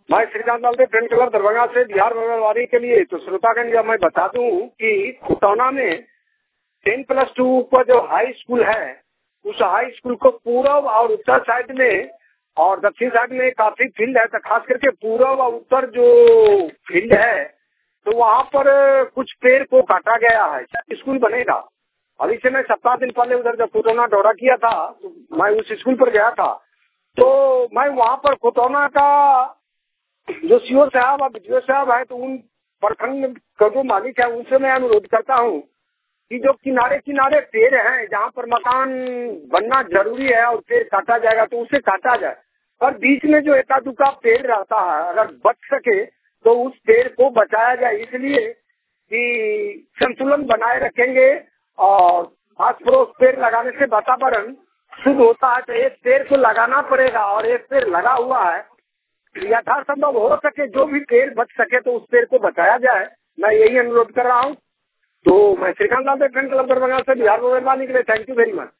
मैं Shrikant Lal friend club Darbhanga से बिहार मंगलवारी के लिए। तो श्रोतागण जब मैं बता दूं कि खुटौना में 10+2 का जो हाई स्कूल है, उस हाई स्कूल को पूर्व और उत्तर साइड में और दक्षिण साइड में काफी फील्ड है। तो खास करके पूर्व और उत्तर जो फील्ड है, तो वहाँ पर कुछ पेड़ को काटा गया है। स्कूल बनेगा। अभी से मैं 7 दिन पहले उधर जब खुटौना दौरा किया था, तो मैं उस स्कूल पर गया था। तो मैं वहाँ पर खुटौना का जो सीओ साहब और बीडीओ साहब है, तो उन प्रखंड का जो मालिक है, उनसे मैं अनुरोध करता हूँ कि जो किनारे किनारे पेड़ हैं, जहाँ पर मकान बनना जरूरी है और पेड़ काटा जाएगा तो उसे काटा जाए। और बीच में जो एका दुका पेड़ रहता है, अगर बच सके तो उस पेड़ को बचाया जाए, इसलिए कि संतुलन बनाए रखेंगे। और आस पड़ोस पेड़ लगाने से वातावरण शुद्ध होता है। तो एक पेड़ को लगाना पड़ेगा और एक पेड़ लगा हुआ है। यथासंभव हो सके जो भी पेड़ बच सके तो उस पेड़ को बचाया जाए, मैं यही अनुरोध कर रहा हूँ। तो मैं श्रीकांत लाल फ्रेंड क्लब दरभंगा से बिहार मंगलवारी के लिए थैंक यू वेरी मच।